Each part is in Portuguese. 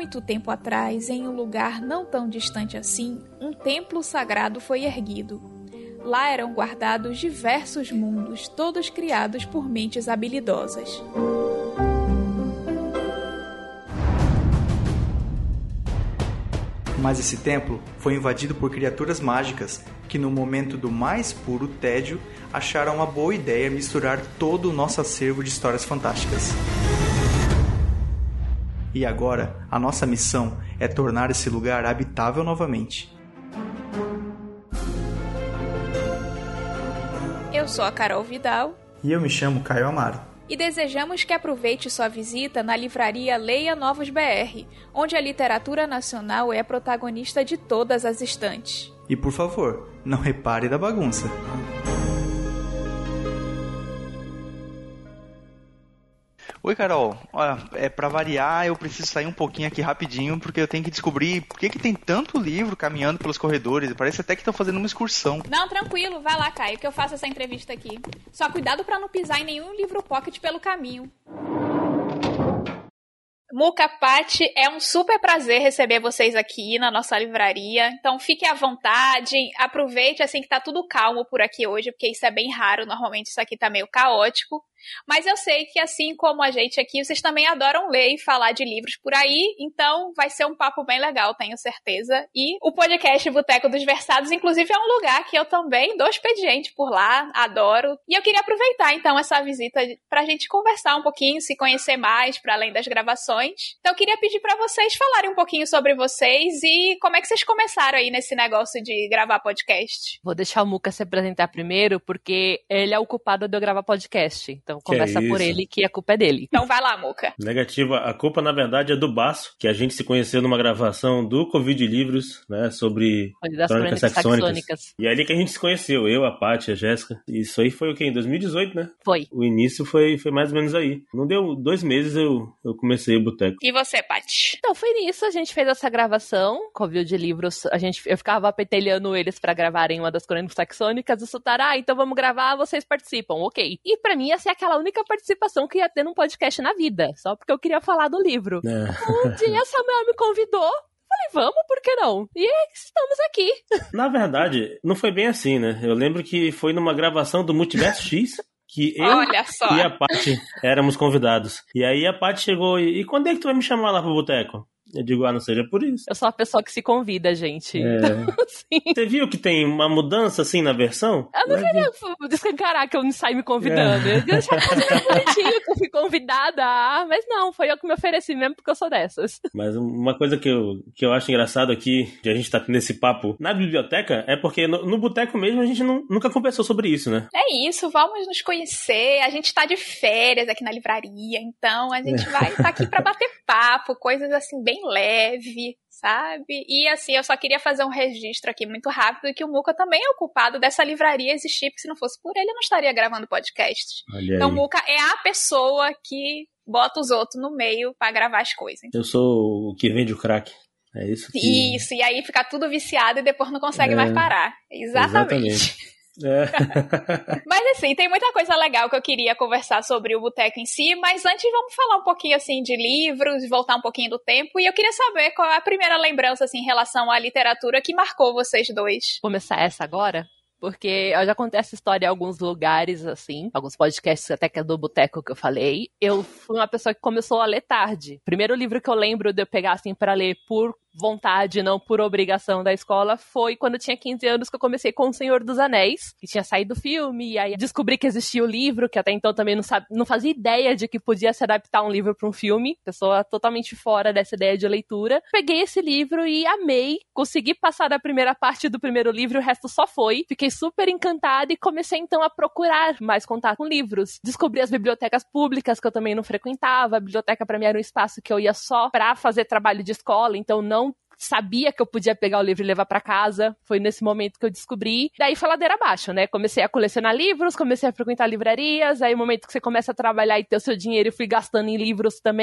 muito tempo atrás, em um lugar não tão distante assim, um templo sagrado foi erguido. Lá eram guardados diversos mundos, todos criados por mentes habilidosas. Mas esse templo foi invadido por criaturas mágicas que, no momento do mais puro tédio, acharam uma boa ideia misturar todo o nosso acervo de histórias fantásticas. E agora, a nossa missão é tornar esse lugar habitável novamente. Eu sou a Carol Vidal. E eu me chamo Caio Amaro. E desejamos que aproveite sua visita na livraria Leia Novos BR, onde a literatura nacional é a protagonista de todas as estantes. E por favor, não repare da bagunça. Oi, Carol. Olha, pra variar, eu preciso sair um pouquinho aqui rapidinho, porque eu tenho que descobrir por que tem tanto livro caminhando pelos corredores. Parece até que estão fazendo uma excursão. Não, tranquilo. Vai lá, Caio, que eu faço essa entrevista aqui. Só cuidado pra não pisar em nenhum livro pocket pelo caminho. Muca, Pati, é um super prazer receber vocês aqui na nossa livraria. Então fiquem à vontade, aproveite assim que tá tudo calmo por aqui hoje, porque isso é bem raro, normalmente isso aqui tá meio caótico. Mas eu sei que assim como a gente aqui, vocês também adoram ler e falar de livros por aí, então vai ser um papo bem legal, tenho certeza. E o podcast Boteco dos Versados, inclusive, é um lugar que eu também dou expediente por lá, adoro. E eu queria aproveitar então essa visita pra gente conversar um pouquinho, se conhecer mais, para além das gravações. Então eu queria pedir pra vocês falarem um pouquinho sobre vocês e como é que vocês começaram aí nesse negócio de gravar podcast. Vou deixar o Muca se apresentar primeiro, porque ele é o culpado de eu gravar podcast. Então conversa por ele, que a culpa é dele. Então vai lá, Muca. Negativa. A culpa, na verdade, é do Baço, que a gente se conheceu numa gravação do Covid Livros, né, sobre crônicas saxônicas. E é ali que a gente se conheceu, eu, a Paty, a Jéssica. Isso aí foi o quê? Em 2018, né? Foi. O início foi mais ou menos aí. Não deu 2 meses, eu comecei o Boteco. E você, Paty? Então, foi nisso, a gente fez essa gravação, Covid Livros, eu ficava petelhando eles pra gravarem uma das crônicas saxônicas, e soltaram, então vamos gravar, vocês participam, ok. E pra mim, ia ser aquela única participação que ia ter num podcast na vida, só porque eu queria falar do livro. Um dia a Samuel me convidou, falei, vamos, por que não? E estamos aqui. Na verdade, não foi bem assim, né? Eu lembro que foi numa gravação do Multiverso X, que eu e a Paty éramos convidados. E aí a Paty chegou e quando é que tu vai me chamar lá pro boteco? Eu digo, não seja por isso. Eu sou a pessoa que se convida, gente. Você viu que tem uma mudança, assim, na versão? Eu não queria descancarar que eu não saio me convidando. Eu deixa bonitinho que eu fui convidada. Mas não, foi eu que me ofereci mesmo, porque eu sou dessas. Mas uma coisa que eu acho engraçado aqui, de a gente tá nesse papo na biblioteca, é porque no boteco mesmo a gente nunca conversou sobre isso, né? É isso, vamos nos conhecer. A gente tá de férias aqui na livraria, então a gente vai estar aqui pra bater papo, coisas assim bem leve, sabe? E assim, eu só queria fazer um registro aqui muito rápido que o Muca também é o culpado dessa livraria existir, porque se não fosse por ele, eu não estaria gravando podcast. Então o Muca é a pessoa que bota os outros no meio pra gravar as coisas. Eu sou o que vende o crack. É isso que... Isso, e aí fica tudo viciado e depois não consegue mais parar. Exatamente. Mas assim, tem muita coisa legal que eu queria conversar sobre o boteco em si, mas antes vamos falar um pouquinho assim de livros, voltar um pouquinho do tempo, e eu queria saber qual é a primeira lembrança assim em relação à literatura que marcou vocês dois. Começar essa agora? Porque eu já contei essa história em alguns lugares, assim, alguns podcasts até que é do boteco que eu falei. Eu fui uma pessoa que começou a ler tarde. O primeiro livro que eu lembro de eu pegar, assim, pra ler por vontade, não por obrigação da escola, foi quando eu tinha 15 anos que eu comecei com O Senhor dos Anéis, que tinha saído o filme, e aí descobri que existia o livro, que até então também não fazia ideia de que podia se adaptar um livro para um filme, pessoa totalmente fora dessa ideia de leitura. Peguei esse livro e amei, consegui passar da primeira parte do primeiro livro, o resto só foi, fiquei super encantada e comecei então a procurar mais contato com livros. Descobri as bibliotecas públicas, que eu também não frequentava, a biblioteca para mim era um espaço que eu ia só pra fazer trabalho de escola, então não sabia que eu podia pegar o livro e levar pra casa. Foi nesse momento que eu descobri. Daí foi ladeira abaixo, né? Comecei a colecionar livros, comecei a frequentar livrarias. Aí o momento que você começa a trabalhar e ter o seu dinheiro, eu fui gastando em livros também.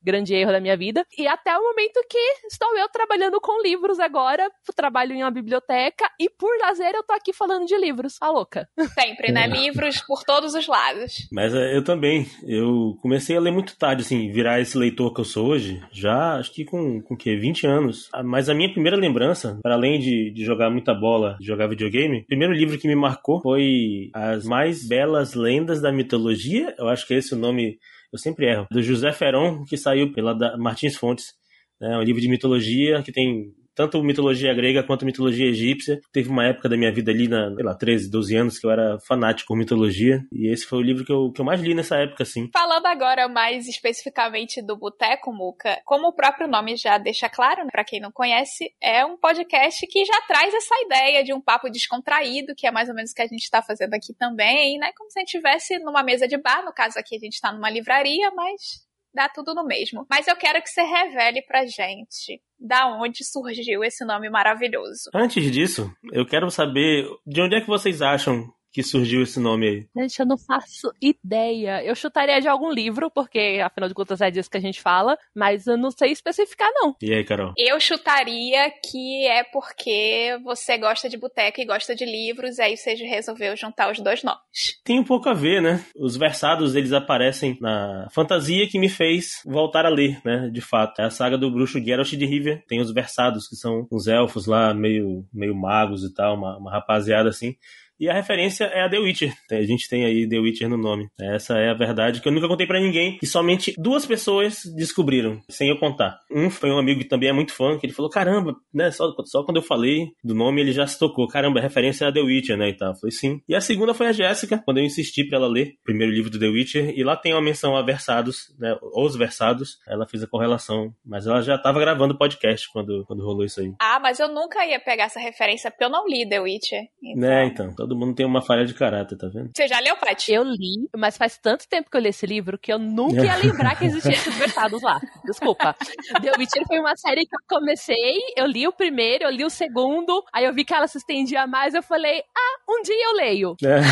grande erro da minha vida. E até o momento que estou eu trabalhando com livros agora, trabalho em uma biblioteca e por lazer eu tô aqui falando de livros. A louca. Sempre, né? Livros por todos os lados. Mas eu também. Eu comecei a ler muito tarde, assim, virar esse leitor que eu sou hoje, já acho que com o quê? 20 anos. Mas a minha primeira lembrança, para além de jogar muita bola, de jogar videogame, o primeiro livro que me marcou foi As Mais Belas Lendas da Mitologia, eu acho que é esse o nome, eu sempre erro, do José Feron, que saiu pela Martins Fontes. É um livro de mitologia que tem tanto mitologia grega quanto mitologia egípcia. Teve uma época da minha vida ali, sei lá, 13, 12 anos, que eu era fanático por mitologia. E esse foi o livro que eu mais li nessa época, assim. Falando agora mais especificamente do Boteco, Muca, como o próprio nome já deixa claro, né, pra quem não conhece, é um podcast que já traz essa ideia de um papo descontraído, que é mais ou menos o que a gente tá fazendo aqui também, né? Como se a gente estivesse numa mesa de bar. No caso aqui a gente tá numa livraria, mas dá tudo no mesmo. Mas eu quero que você revele pra gente da onde surgiu esse nome maravilhoso. Antes disso, eu quero saber de onde é que vocês acham que surgiu esse nome aí? Gente, eu não faço ideia. Eu chutaria de algum livro, porque afinal de contas é disso que a gente fala, mas eu não sei especificar, não. E aí, Carol? Eu chutaria que é porque você gosta de boteco e gosta de livros, e aí você resolveu juntar os dois nomes. Tem um pouco a ver, né? Os versados, eles aparecem na fantasia que me fez voltar a ler, né? De fato. É a saga do bruxo Geralt de Rivia. Tem os versados, que são uns elfos lá, meio magos e tal, uma rapaziada assim. E a referência é a The Witcher. A gente tem aí The Witcher no nome. Essa é a verdade que eu nunca contei pra ninguém. E somente 2 pessoas descobriram, sem eu contar. Um foi um amigo que também é muito fã, que ele falou, caramba, né? Só quando eu falei do nome, ele já se tocou. Caramba, a referência é a The Witcher, né? E tal. Eu falei, sim. E a segunda foi a Jéssica, quando eu insisti pra ela ler o primeiro livro do The Witcher. E lá tem uma menção a versados, né? Os versados. Ela fez a correlação. Mas ela já tava gravando o podcast quando rolou isso aí. Ah, mas eu nunca ia pegar essa referência, porque eu não li The Witcher. Então. Todo mundo tem uma falha de caráter, tá vendo? Você já leu, Paty? Eu li, mas faz tanto tempo que eu li esse livro que eu nunca ia lembrar que existia esses versados lá. Desculpa. The Witcher foi uma série que eu comecei, eu li o primeiro, eu li o segundo, aí eu vi que ela se estendia mais, eu falei, um dia eu leio.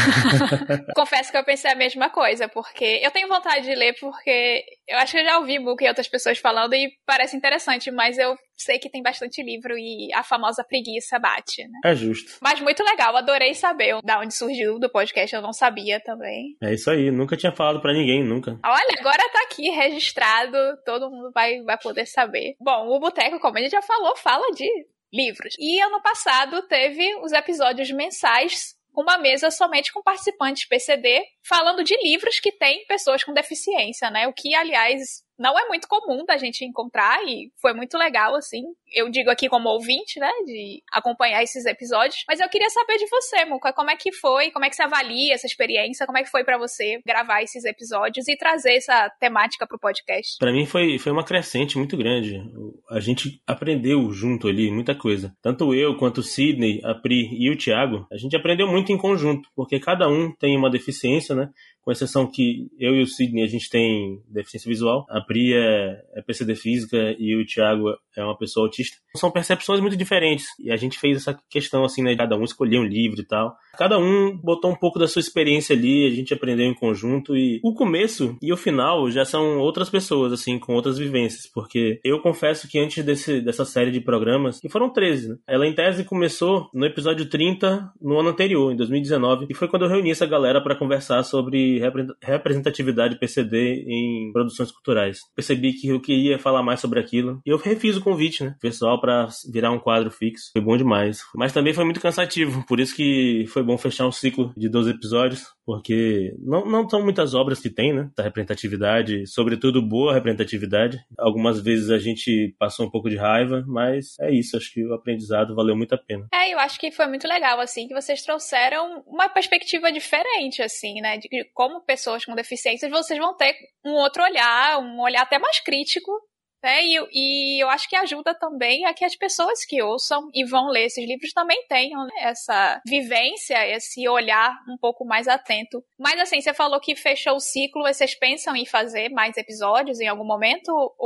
Confesso que eu pensei a mesma coisa, porque eu tenho vontade de ler, porque eu acho que eu já ouvi book e outras pessoas falando e parece interessante, mas eu sei que tem bastante livro e a famosa preguiça bate, né? É justo. Mas muito legal, adorei saber da onde surgiu do podcast, eu não sabia também. É isso aí, nunca tinha falado pra ninguém, nunca. Olha, agora tá aqui registrado, todo mundo vai poder saber. Bom, o Boteco, como a gente já falou, fala de livros. E ano passado teve os episódios mensais, uma mesa somente com participantes PCD, falando de livros que têm pessoas com deficiência, né? O que, aliás, não é muito comum da gente encontrar e foi muito legal, assim. Eu digo aqui como ouvinte, né, de acompanhar esses episódios. Mas eu queria saber de você, Muca, como é que foi, como é que você avalia essa experiência, como é que foi pra você gravar esses episódios e trazer essa temática pro podcast? Pra mim foi uma crescente muito grande. A gente aprendeu junto ali muita coisa. Tanto eu quanto o Sidney, a Pri e o Thiago, a gente aprendeu muito em conjunto, porque cada um tem uma deficiência, né? Com exceção que eu e o Sidney, a gente tem deficiência visual. A Pri é PCD física e o Thiago é uma pessoa autista. São percepções muito diferentes. E a gente fez essa questão, assim, né? Cada um escolheu um livro e tal. Cada um botou um pouco da sua experiência ali, a gente aprendeu em conjunto. E o começo e o final já são outras pessoas, assim, com outras vivências. Porque eu confesso que antes dessa série de programas, que foram 13, né? Ela, em tese, começou no episódio 30, no ano anterior, em 2019. E foi quando eu reuni essa galera para conversar sobre representatividade PCD em produções culturais. Percebi que eu queria falar mais sobre aquilo e eu refiz o convite, né, pessoal, para virar um quadro fixo. Foi bom demais. Mas também foi muito cansativo, por isso que foi bom fechar um ciclo de 12 episódios, porque não são muitas obras que tem, né, da representatividade, sobretudo boa representatividade. Algumas vezes a gente passou um pouco de raiva, mas é isso, acho que o aprendizado valeu muito a pena. Eu acho que foi muito legal, assim, que vocês trouxeram uma perspectiva diferente, assim, né, de como pessoas com deficiências, vocês vão ter um outro olhar, um olhar até mais crítico, né? E eu acho que ajuda também a que as pessoas que ouçam e vão ler esses livros também tenham, né, essa vivência, esse olhar um pouco mais atento. Mas assim, você falou que fechou o ciclo, vocês pensam em fazer mais episódios em algum momento ou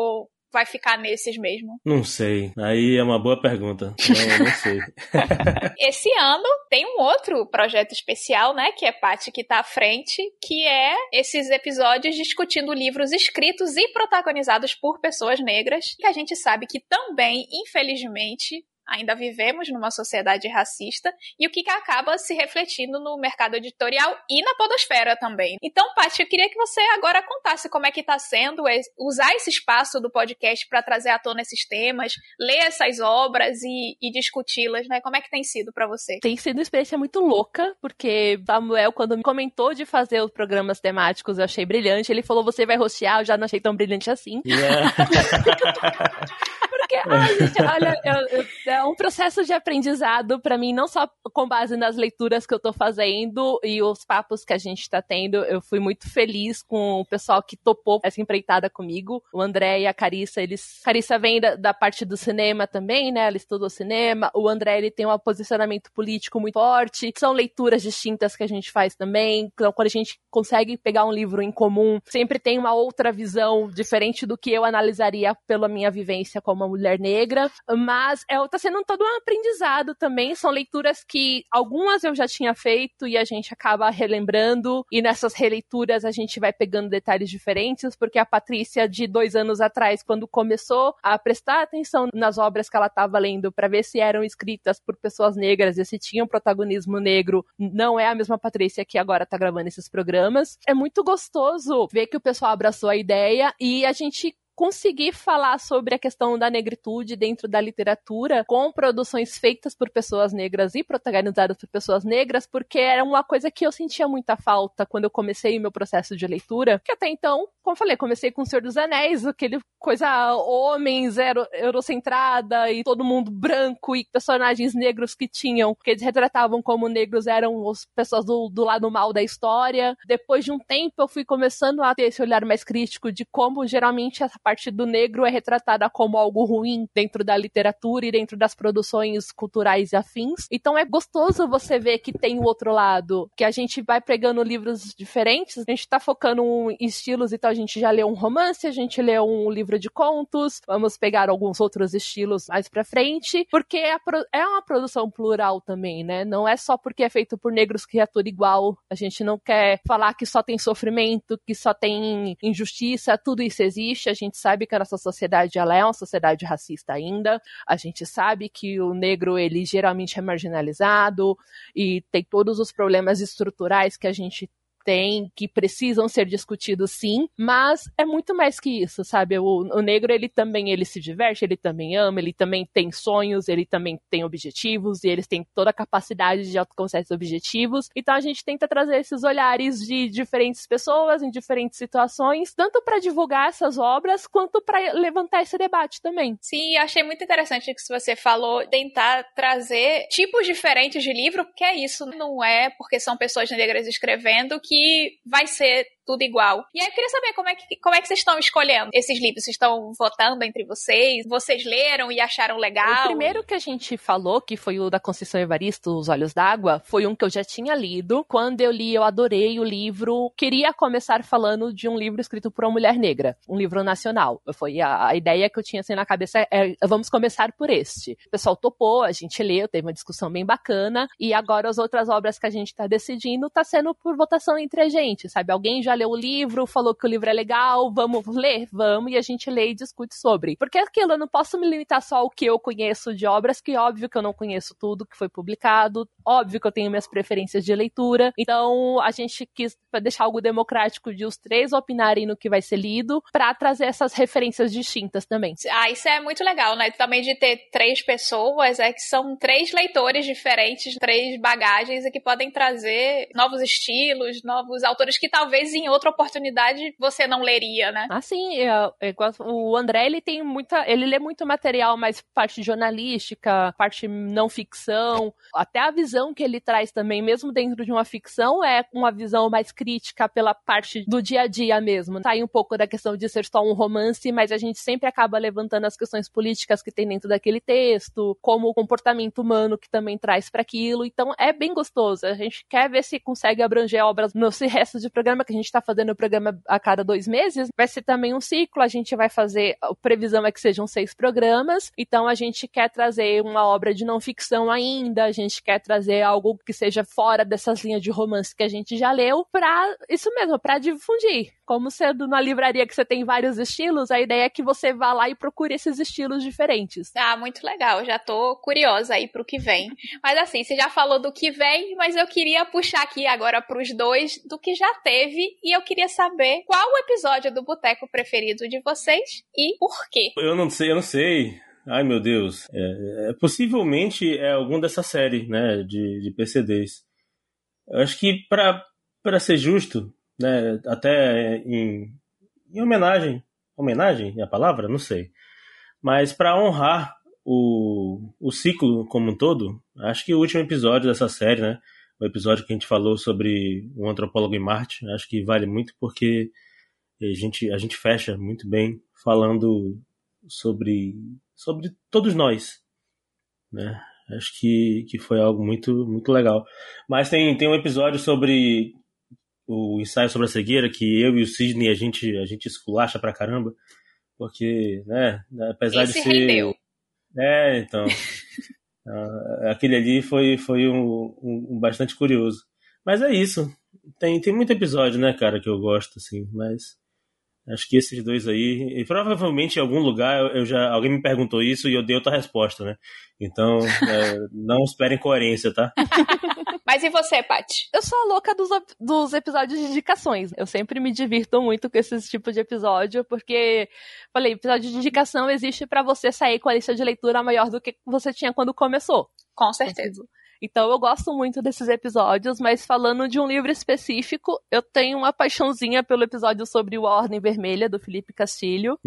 vai ficar nesses mesmo? Não sei. Aí é uma boa pergunta. Não sei. Esse ano tem um outro projeto especial, né? Que é Paty que tá à frente, que é esses episódios discutindo livros escritos e protagonizados por pessoas negras, que a gente sabe que também, infelizmente, ainda vivemos numa sociedade racista, e o que acaba se refletindo no mercado editorial e na podosfera também. Então, Paty, eu queria que você agora contasse como é que está sendo usar esse espaço do podcast para trazer à tona esses temas, ler essas obras e discuti-las, né? Como é que tem sido para você? Tem sido uma experiência muito louca, porque Samuel, quando me comentou de fazer os programas temáticos, eu achei brilhante. Ele falou, você vai rostear, eu já não achei tão brilhante assim. Yeah. Porque, gente, olha, é um processo de aprendizado pra mim, não só com base nas leituras que eu tô fazendo e os papos que a gente tá tendo. Eu fui muito feliz com o pessoal que topou essa empreitada comigo. O André e a Carissa, Carissa vem da parte do cinema também, né? Ela estudou cinema. O André, ele tem um posicionamento político muito forte. São leituras distintas que a gente faz também. Então, quando a gente consegue pegar um livro em comum, sempre tem uma outra visão diferente do que eu analisaria pela minha vivência como uma mulher negra, mas tá sendo todo um aprendizado também. São leituras que algumas eu já tinha feito e a gente acaba relembrando, e nessas releituras a gente vai pegando detalhes diferentes, porque a Patrícia de 2 anos atrás, quando começou a prestar atenção nas obras que ela estava lendo para ver se eram escritas por pessoas negras e se tinham protagonismo negro, não é a mesma Patrícia que agora está gravando esses programas. É muito gostoso ver que o pessoal abraçou a ideia e a gente conseguir falar sobre a questão da negritude dentro da literatura com produções feitas por pessoas negras e protagonizadas por pessoas negras, porque era uma coisa que eu sentia muita falta quando eu comecei o meu processo de leitura, que até então, como eu falei, comecei com O Senhor dos Anéis, aquele coisa homens, eurocentrada e todo mundo branco e personagens negros que eles retratavam como negros eram as pessoas do lado mal da história. Depois de um tempo eu fui começando a ter esse olhar mais crítico de como geralmente essa parte do negro é retratada como algo ruim dentro da literatura e dentro das produções culturais e afins. Então é gostoso você ver que tem o outro lado, que a gente vai pregando livros diferentes, a gente tá focando em estilos, então a gente já leu um romance, a gente leu um livro de contos, vamos pegar alguns outros estilos mais pra frente, porque é uma produção plural também, né? Não é só porque é feito por negros que é tudo igual, a gente não quer falar que só tem sofrimento, que só tem injustiça, tudo isso existe, a gente sabe que a nossa sociedade ela é uma sociedade racista ainda, a gente sabe que o negro ele geralmente é marginalizado e tem todos os problemas estruturais que a gente tem, que precisam ser discutidos sim, mas é muito mais que isso, sabe? O negro, ele se diverte, ele também ama, ele também tem sonhos, ele também tem objetivos, e eles têm toda a capacidade de alcançar esses objetivos. Então a gente tenta trazer esses olhares de diferentes pessoas, em diferentes situações, tanto para divulgar essas obras, quanto para levantar esse debate também. Sim, eu achei muito interessante o que você falou, tentar trazer tipos diferentes de livro, porque é isso, não é porque são pessoas negras escrevendo que vai ser tudo igual. E aí eu queria saber como é que vocês estão escolhendo esses livros? Vocês estão votando entre vocês? Vocês leram e acharam legal? O primeiro que a gente falou, que foi o da Conceição Evaristo, Os Olhos d'Água, foi um que eu já tinha lido. Quando eu li, eu adorei o livro. Queria começar falando de um livro escrito por uma mulher negra, um livro nacional. Foi a ideia que eu tinha assim na cabeça, vamos começar por este. O pessoal topou, a gente leu, teve uma discussão bem bacana, e agora as outras obras que a gente tá decidindo tá sendo por votação entre a gente, sabe? Alguém já leu o livro, falou que o livro é legal, vamos ler? Vamos, e a gente lê e discute sobre. Porque aquilo, eu não posso me limitar só ao que eu conheço de obras, que óbvio que eu não conheço tudo que foi publicado, óbvio que eu tenho minhas preferências de leitura, então a gente quis deixar algo democrático de os 3 opinarem no que vai ser lido, pra trazer essas referências distintas também. Isso é muito legal, né? Também de ter 3 pessoas, que são 3 leitores diferentes, 3 bagagens, e que podem trazer novos estilos, novos autores que talvez em outra oportunidade você não leria, né? Sim, o André, ele lê muito material, mais parte jornalística, parte não ficção, até a visão que ele traz também, mesmo dentro de uma ficção, é uma visão mais crítica pela parte do dia a dia mesmo. Sai um pouco da questão de ser só um romance, mas a gente sempre acaba levantando as questões políticas que tem dentro daquele texto, como o comportamento humano que também traz para aquilo, então é bem gostoso. A gente quer ver se consegue abranger obras nesse resto de programa, que a gente gente tá fazendo o programa a cada 2 meses, vai ser também um ciclo, a gente vai fazer, a previsão é que sejam 6 programas, então a gente quer trazer uma obra de não ficção ainda, a gente quer trazer algo que seja fora dessas linhas de romance que a gente já leu, pra isso mesmo, pra difundir. Como sendo na livraria que você tem vários estilos, a ideia é que você vá lá e procure esses estilos diferentes. Ah, muito legal, já tô curiosa aí pro que vem. Mas assim, você já falou do que vem, mas eu queria puxar aqui agora pros 2 do que já teve, e eu queria saber qual o episódio do Boteco preferido de vocês e por quê. Eu não sei. Ai, meu Deus. Possivelmente é algum dessa série, né, de PCDs. Eu acho que pra ser justo, né, até em homenagem é a palavra? Não sei. Mas para honrar o ciclo como um todo, acho que o último episódio dessa série, né, o episódio que a gente falou sobre um antropólogo em Marte, acho que vale muito porque a gente fecha muito bem falando sobre todos nós, né? Acho que foi algo muito, muito legal. Mas tem um episódio sobre o ensaio sobre a cegueira, que eu e o Sidney, a gente esculacha pra caramba, porque, né, apesar Esse de ser... rendeu. Então... aquele ali foi um bastante curioso. Mas é isso. Tem muito episódio, né, cara, que eu gosto, assim, mas... Acho que esses 2 aí, e provavelmente em algum lugar alguém me perguntou isso e eu dei outra resposta, né? Então, não esperem coerência, tá? Mas e você, Paty? Eu sou a louca dos episódios de indicações. Eu sempre me divirto muito com esse tipo de episódio, porque, falei, episódio de indicação existe pra você sair com a lista de leitura maior do que você tinha quando começou. Com certeza. Então eu gosto muito desses episódios, mas falando de um livro específico, eu tenho uma paixãozinha pelo episódio sobre o Ordem Vermelha, do Felipe Castilho.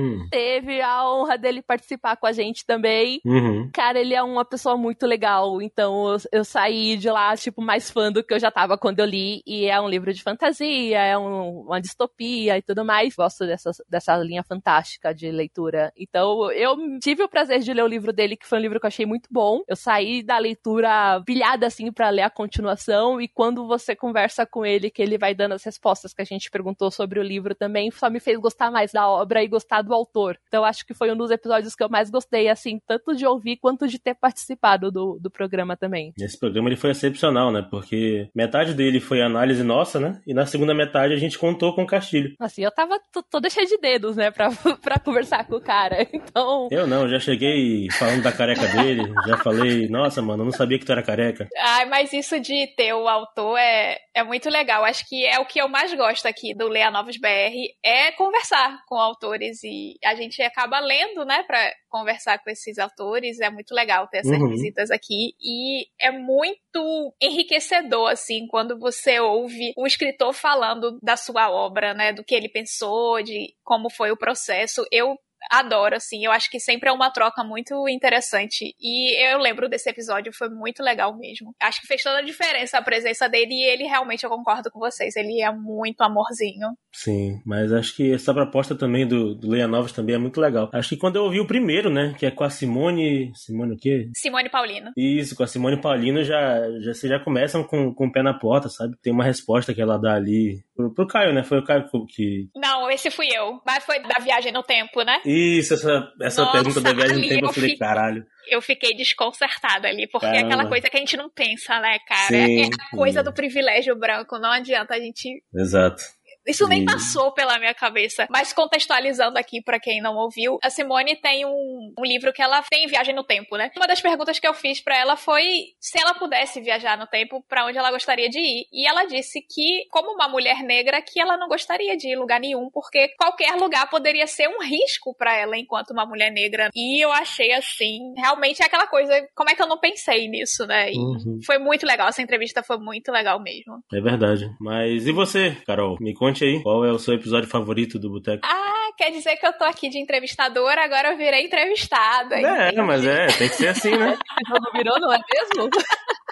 Teve a honra dele participar com a gente também. Cara, ele é uma pessoa muito legal, então eu saí de lá, tipo, mais fã do que eu já tava quando eu li, e é um livro de fantasia, é uma distopia e tudo mais. Gosto dessa linha fantástica de leitura. Então eu tive o prazer de ler o livro dele, que foi um livro que eu achei muito bom. Eu saí da leitura pilhada assim pra ler a continuação, e quando você conversa com ele, que ele vai dando as respostas que a gente perguntou sobre o livro também, só me fez gostar mais da obra e gostar do autor. Então acho que foi um dos episódios que eu mais gostei, assim, tanto de ouvir quanto de ter participado do programa também. Esse programa ele foi excepcional, né, porque metade dele foi análise nossa, né, e na segunda metade a gente contou com o Castilho. Assim, eu tava toda cheia de dedos, né, pra conversar com o cara, então... Eu não, já cheguei falando da careca dele, já falei, nossa, mano, eu não sabia que tu era careca. Ai, mas isso de ter o autor é muito legal. Acho que é o que eu mais gosto aqui do Leia Novos BR, é conversar com autores, e a gente acaba lendo, né, pra conversar com esses autores. É muito legal ter essas visitas aqui, e é muito enriquecedor, assim, quando você ouve o escritor falando da sua obra, né, do que ele pensou, de como foi o processo. Eu adoro, assim, eu acho que sempre é uma troca muito interessante, e eu lembro desse episódio, foi muito legal mesmo. Acho que fez toda a diferença a presença dele, e ele realmente, eu concordo com vocês, ele é muito amorzinho. Sim, mas acho que essa proposta também do Leia Novos também é muito legal. Acho que quando eu ouvi o primeiro, né, que é com a Simone o quê? Simone Paulino. Isso, com a Simone Paulino, vocês já começam com o pé na porta, sabe? Tem uma resposta que ela dá ali pro Caio, né? Foi o Caio que... Não, esse fui eu, mas foi da viagem no tempo, né? Isso, essa pergunta da viagem no tempo, eu falei, caralho. Eu fiquei desconcertada ali, porque Caramba. É aquela coisa que a gente não pensa, né, cara? Sim, é a coisa do privilégio branco, não adianta a gente... Exato. Isso nem passou pela minha cabeça. Mas contextualizando aqui pra quem não ouviu, a Simone tem um livro que ela tem Viagem no Tempo, né? Uma das perguntas que eu fiz pra ela foi se ela pudesse viajar no tempo, pra onde ela gostaria de ir. E ela disse que, como uma mulher negra, que ela não gostaria de ir em lugar nenhum, porque qualquer lugar poderia ser um risco pra ela enquanto uma mulher negra. E eu achei assim, realmente é aquela coisa, como é que eu não pensei nisso, né? E foi muito legal, essa entrevista foi muito legal mesmo. É verdade. Mas e você, Carol? Me conte aí, qual é o seu episódio favorito do Boteco? Ah, quer dizer que eu tô aqui de entrevistadora, agora eu virei entrevistada. Mas tem que ser assim, né? Não virou, não é mesmo?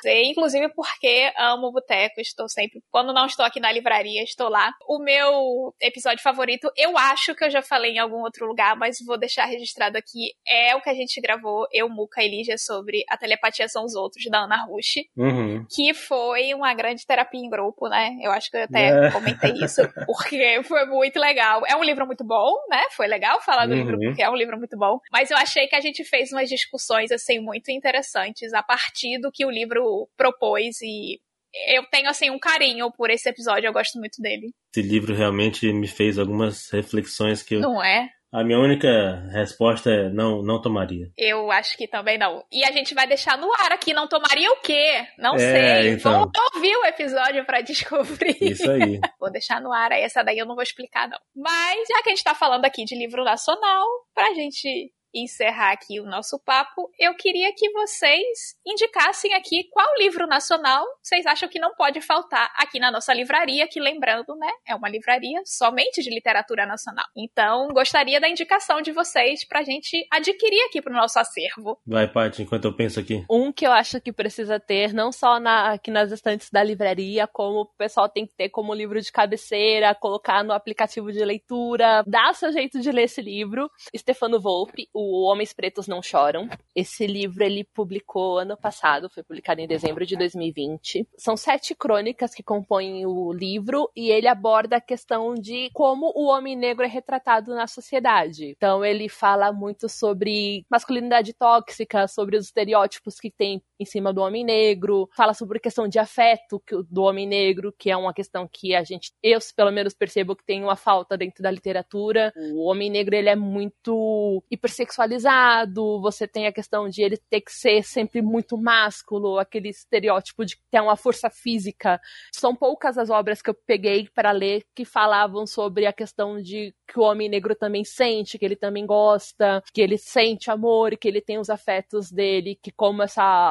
prazer, inclusive porque amo o Boteco, estou sempre, quando não estou aqui na livraria, estou lá. O meu episódio favorito, eu acho que eu já falei em algum outro lugar, mas vou deixar registrado aqui, é o que a gente gravou, eu, Muca e Lígia, sobre A Telepatia São os Outros, da Ana Rush, que foi uma grande terapia em grupo, né? Eu acho que eu até comentei isso, porque foi muito legal. É um livro muito bom, né? Foi legal falar do livro, porque é um livro muito bom, mas eu achei que a gente fez umas discussões, assim, muito interessantes a partir do que o livro propôs, e eu tenho, assim, um carinho por esse episódio, eu gosto muito dele. Esse livro realmente me fez algumas reflexões que eu... Não é? A minha única resposta é não tomaria. Eu acho que também não. E a gente vai deixar no ar aqui, não tomaria o quê? Não sei. Então... Vamos ouvir o episódio pra descobrir. Isso aí. Vou deixar no ar, aí essa daí eu não vou explicar, não. Mas, já que a gente tá falando aqui de livro nacional, pra gente encerrar aqui o nosso papo, eu queria que vocês indicassem aqui qual livro nacional vocês acham que não pode faltar aqui na nossa livraria, que, lembrando, né, é uma livraria somente de literatura nacional. Então, gostaria da indicação de vocês pra gente adquirir aqui pro nosso acervo. Vai, Paty, enquanto eu penso aqui. Um que eu acho que precisa ter, não só aqui nas estantes da livraria, como o pessoal tem que ter como livro de cabeceira, colocar no aplicativo de leitura, dá seu jeito de ler esse livro. Stefano Volpi, O Homens Pretos Não Choram. Esse livro ele publicou ano passado, foi publicado em dezembro de 2020. São 7 crônicas que compõem o livro e ele aborda a questão de como o homem negro é retratado na sociedade. Então ele fala muito sobre masculinidade tóxica, sobre os estereótipos que tem em cima do homem negro, fala sobre a questão de afeto do homem negro, que é uma questão que eu pelo menos percebo que tem uma falta dentro da literatura. O homem negro ele é muito hipersexualizado, você tem a questão de ele ter que ser sempre muito másculo, aquele estereótipo de ter uma força física. São poucas as obras que eu peguei para ler que falavam sobre a questão de que o homem negro também sente, que ele também gosta, que ele sente amor, que ele tem os afetos dele, que como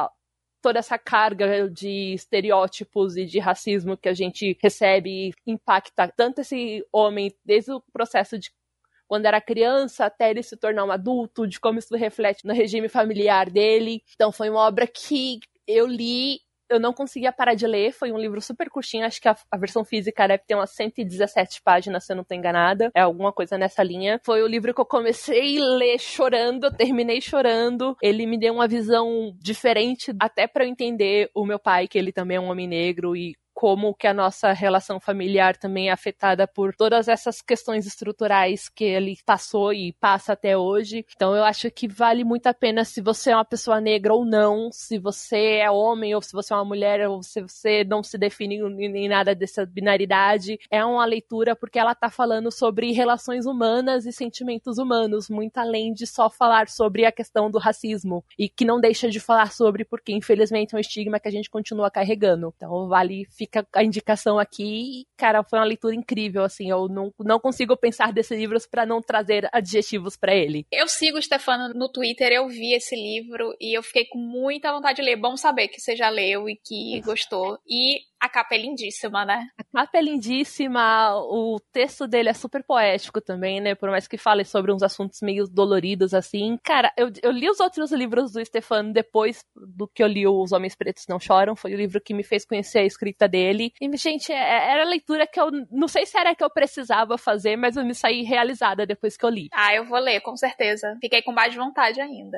toda essa carga de estereótipos e de racismo que a gente recebe impacta tanto esse homem desde o processo de quando era criança até ele se tornar um adulto, de como isso reflete no regime familiar dele. Então foi uma obra que eu li, eu não conseguia parar de ler, foi um livro super curtinho, acho que a versão física deve ter umas 117 páginas, se eu não tô enganada, é alguma coisa nessa linha. Foi o livro que eu comecei a ler chorando, eu terminei chorando, ele me deu uma visão diferente, até pra eu entender o meu pai, que ele também é um homem negro, e como que a nossa relação familiar também é afetada por todas essas questões estruturais que ele passou e passa até hoje. Então eu acho que vale muito a pena, se você é uma pessoa negra ou não, se você é homem ou se você é uma mulher ou se você não se define em nada dessa binaridade. É uma leitura porque ela tá falando sobre relações humanas e sentimentos humanos, muito além de só falar sobre a questão do racismo, e que não deixa de falar sobre, porque infelizmente é um estigma que a gente continua carregando. Então fica a indicação aqui, cara, foi uma leitura incrível, assim, eu não consigo pensar desses livros pra não trazer adjetivos pra ele. Eu sigo o Stefano no Twitter, eu vi esse livro e eu fiquei com muita vontade de ler. Bom saber que você já leu e que gostou. E a capa é lindíssima, né? A capa é lindíssima, o texto dele é super poético também, né? Por mais que fale sobre uns assuntos meio doloridos, assim. Cara, eu li os outros livros do Stefano depois do que eu li Os Homens Pretos Não Choram. Foi o livro que me fez conhecer a escrita dele. E, gente, era a leitura que eu não sei se era que eu precisava fazer, mas eu me saí realizada depois que eu li. Ah, eu vou ler, com certeza. Fiquei com mais vontade ainda.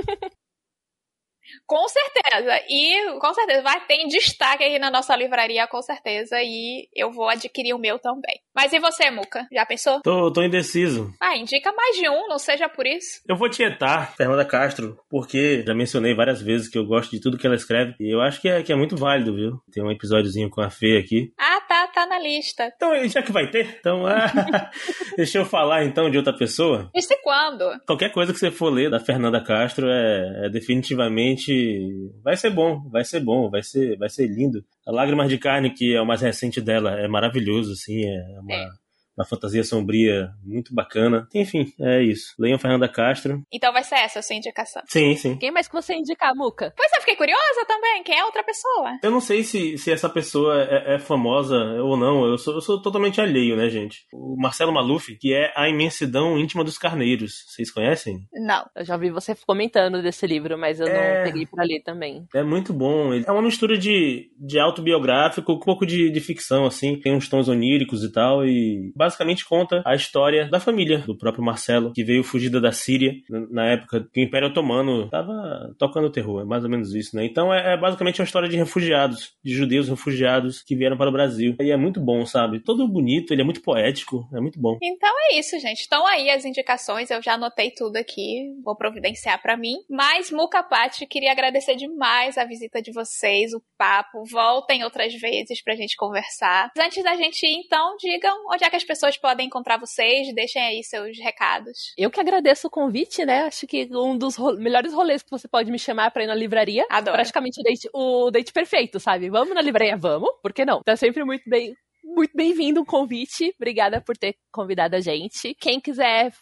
Com certeza, e com certeza vai ter em destaque aí na nossa livraria, com certeza, e eu vou adquirir o meu também. Mas e você, Muca? Já pensou? Tô indeciso. Ah, indica mais de um, não seja por isso. Eu vou tietar Fernanda Castro, porque já mencionei várias vezes que eu gosto de tudo que ela escreve, e eu acho que é muito válido, viu? Tem um episódiozinho com a Fê aqui. Ah, tá na lista. Então, já que vai ter, então deixa eu falar então de outra pessoa. Disse quando? Qualquer coisa que você for ler da Fernanda Castro é definitivamente vai ser bom, vai ser lindo. A Lágrimas de Carne, que é o mais recente dela, é maravilhoso, assim, é uma fantasia sombria muito bacana. Enfim, é isso. Leiam Fernanda Castro. Então vai ser essa a sua indicação? Sim, sim. Quem mais que você indicar, Muca? Pois é, fiquei curiosa também. Quem é outra pessoa? Eu não sei se essa pessoa é famosa ou não. Eu sou totalmente alheio, né, gente? O Marcelo Maluf, que é A Imensidão Íntima dos Carneiros. Vocês conhecem? Não. Eu já ouvi você comentando desse livro, mas eu não peguei pra ler também. É muito bom. É uma mistura de autobiográfico, um pouco de ficção, assim. Tem uns tons oníricos e tal. E basicamente conta a história da família do próprio Marcelo, que veio fugida da Síria na época que o Império Otomano tava tocando terror. É mais ou menos isso, né? Então é basicamente uma história de refugiados, de judeus refugiados que vieram para o Brasil. E é muito bom, sabe? Todo bonito, ele é muito poético, é muito bom. Então é isso, gente. Estão aí as indicações, eu já anotei tudo aqui, vou providenciar pra mim. Mas, Muca, Paty, queria agradecer demais a visita de vocês, o papo. Voltem outras vezes pra gente conversar. Antes da gente ir, então, digam onde é que as pessoas podem encontrar vocês, deixem aí seus recados. Eu que agradeço o convite, né? Acho que um dos melhores rolês que você pode me chamar pra ir na livraria. Adoro. Praticamente o date perfeito, sabe? Vamos na livraria? Vamos? Por que não? Tá sempre muito bem-vindo o convite. Obrigada por ter convidado a gente. Quem quiser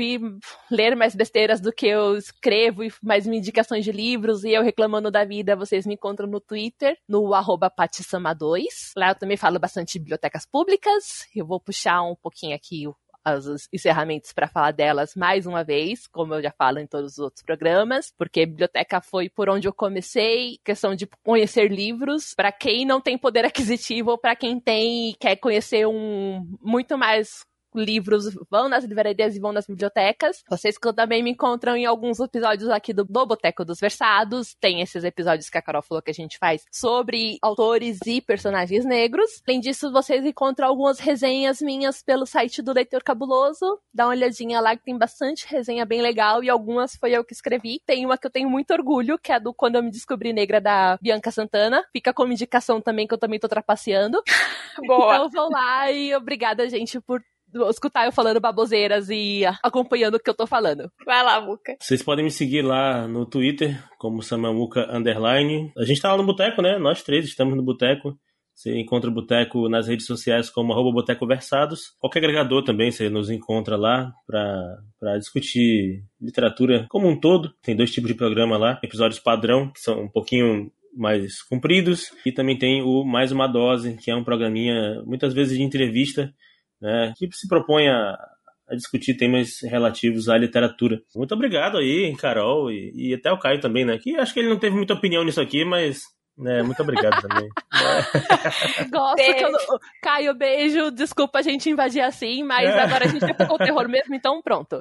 ler mais besteiras do que eu escrevo e mais indicações de livros e eu reclamando da vida, vocês me encontram no Twitter, no @patisama2. Lá eu também falo bastante de bibliotecas públicas. Eu vou puxar um pouquinho aqui os encerramentos para falar delas mais uma vez, como eu já falo em todos os outros programas, porque biblioteca foi por onde eu comecei, questão de conhecer livros, para quem não tem poder aquisitivo ou para quem tem e quer conhecer muito mais livros, vão nas livrarias e vão nas bibliotecas. Vocês que também me encontram em alguns episódios aqui do Boteco dos Versados. Tem esses episódios que a Carol falou que a gente faz sobre autores e personagens negros. Além disso, vocês encontram algumas resenhas minhas pelo site do Leitor Cabuloso. Dá uma olhadinha lá que tem bastante resenha bem legal e algumas foi eu que escrevi. Tem uma que eu tenho muito orgulho, que é a do Quando Eu Me Descobri Negra, da Bianca Santana. Fica como indicação também, que eu também tô trapaceando. Boa. Então vão lá e obrigada, gente, por escutar eu falando baboseiras e acompanhando o que eu tô falando. Vai lá, Muca. Vocês podem me seguir lá no Twitter, como Samamuca_. A gente tá lá no Boteco, né? Nós três estamos no Boteco. Você encontra o Boteco nas redes sociais como @BotecoVersados. Qualquer agregador também você nos encontra lá pra discutir literatura como um todo. Tem 2 tipos de programa lá. Episódios padrão, que são um pouquinho mais compridos. E também tem o Mais Uma Dose, que é um programinha, muitas vezes de entrevista, né, que se propõe a discutir temas relativos à literatura. Muito obrigado aí, Carol, e até o Caio também, né? Que acho que ele não teve muita opinião nisso aqui, mas muito obrigado também. Gosto. Caio, beijo. Desculpa a gente invadir assim, mas agora a gente já pegou o terror mesmo, então pronto.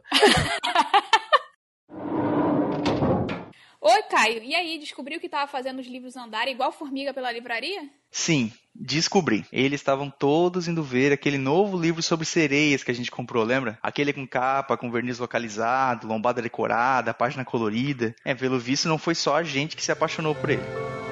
Oi, Caio. E aí, descobriu que tava fazendo os livros andarem igual formiga pela livraria? Sim, descobri. Eles estavam todos indo ver aquele novo livro sobre sereias que a gente comprou, lembra? Aquele com capa, com verniz localizado, lombada decorada, página colorida. Pelo visto não foi só a gente que se apaixonou por ele.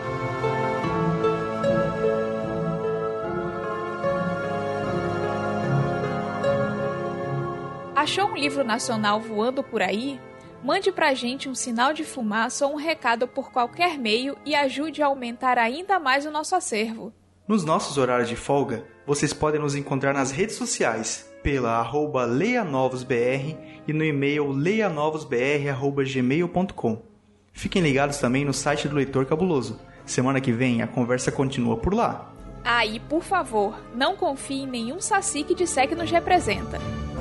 Achou um livro nacional voando por aí? Mande pra gente um sinal de fumaça ou um recado por qualquer meio e ajude a aumentar ainda mais o nosso acervo. Nos nossos horários de folga, vocês podem nos encontrar nas redes sociais pela @leianovosbr e no e-mail leianovosbr@gmail.com. Fiquem ligados também no site do Leitor Cabuloso. Semana que vem a conversa continua por lá. E por favor, não confie em nenhum saci que disser que nos representa.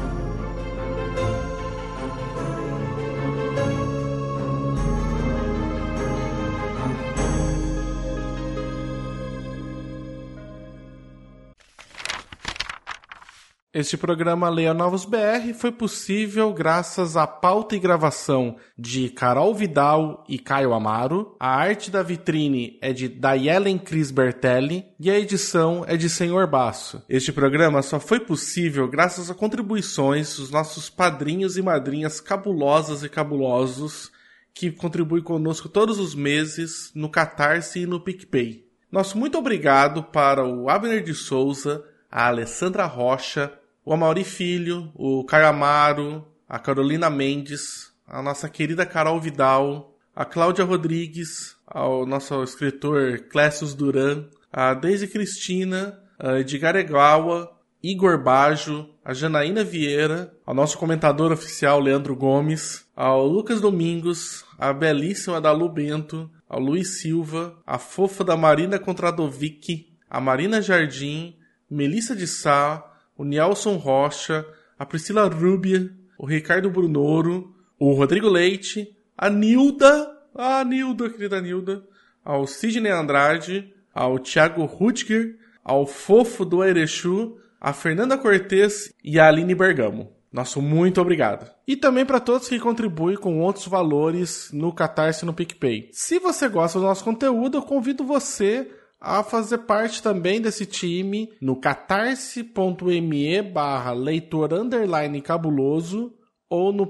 Este programa Leia Novos BR foi possível graças à pauta e gravação de Carol Vidal e Caio Amaro, a arte da vitrine é de Dayelen Cris Bertelli e a edição é de Senhor Basso. Este programa só foi possível graças a contribuições dos nossos padrinhos e madrinhas cabulosas e cabulosos que contribuem conosco todos os meses no Catarse e no PicPay. Nosso muito obrigado para o Abner de Souza, a Alessandra Rocha, o Amaury Filho, o Caio Amaro, a Carolina Mendes, a nossa querida Carol Vidal, a Cláudia Rodrigues, ao nosso escritor Clécius Duran, a Deise Cristina, a Edgar Egawa Igor Baggio, a Janaína Vieira, ao nosso comentador oficial Leandro Gomes, ao Lucas Domingos, a belíssima Dalu Bento, ao Luiz Silva, a fofa da Marina Kontradovic, a Marina Jardim, Melissa de Sá, o Nelson Rocha, a Priscila Rubia, o Ricardo Brunoro, o Rodrigo Leite, a Nilda, querida Nilda, ao Sidney Andrade, ao Thiago Rutger, ao Fofo do Erechu, a Fernanda Cortez e a Aline Bergamo. Nosso muito obrigado. E também para todos que contribuem com outros valores no Catarse e no PicPay. Se você gosta do nosso conteúdo, eu convido você a fazer parte também desse time no catarse.me/leitor_cabuloso ou no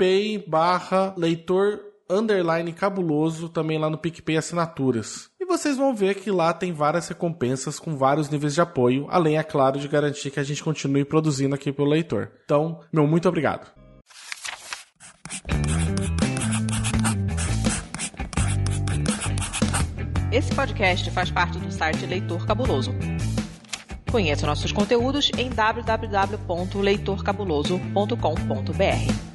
PicPay/leitor_cabuloso, também lá no PicPay Assinaturas. E vocês vão ver que lá tem várias recompensas com vários níveis de apoio, além, é claro, de garantir que a gente continue produzindo aqui pelo leitor. Então, meu muito obrigado. Esse podcast faz parte do site Leitor Cabuloso. Conheça nossos conteúdos em www.leitorcabuloso.com.br.